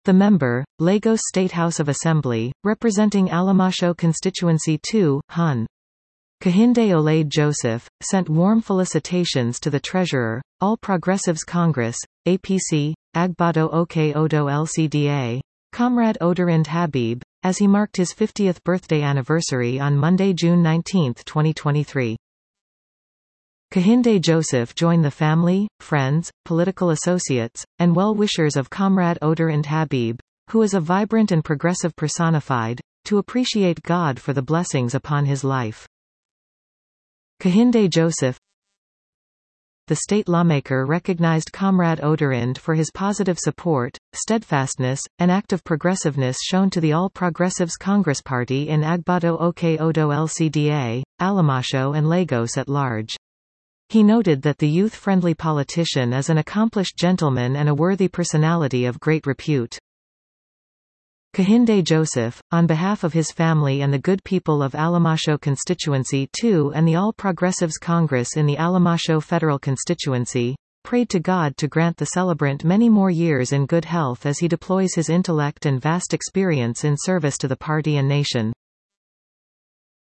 the member, Lagos State House of Assembly, representing Alamasho Constituency 2, Hun. Kehinde Olaide Joseph, sent warm felicitations to the Treasurer, All Progressives Congress, APC, Agbado Oke Odo LCDA, Comrade Oderind Habib, as he marked his 50th birthday anniversary on Monday, June 19, 2023. Kehinde Joseph joined the family, friends, political associates, and well-wishers of Comrade Oderind Habib, who is a vibrant and progressive personified, to appreciate God for the blessings upon his life. Kehinde Joseph. The state lawmaker recognized Comrade Oderind for his positive support, steadfastness, and active progressiveness shown to the All Progressives Congress Party in Agbado Oke Odo LCDA, Alamasho and Lagos at large. He noted that the youth-friendly politician is an accomplished gentleman and a worthy personality of great repute. Kehinde Joseph, on behalf of his family and the good people of Alamasho Constituency 2 and the All Progressives Congress in the Alamasho Federal Constituency, prayed to God to grant the celebrant many more years in good health as he deploys his intellect and vast experience in service to the party and nation.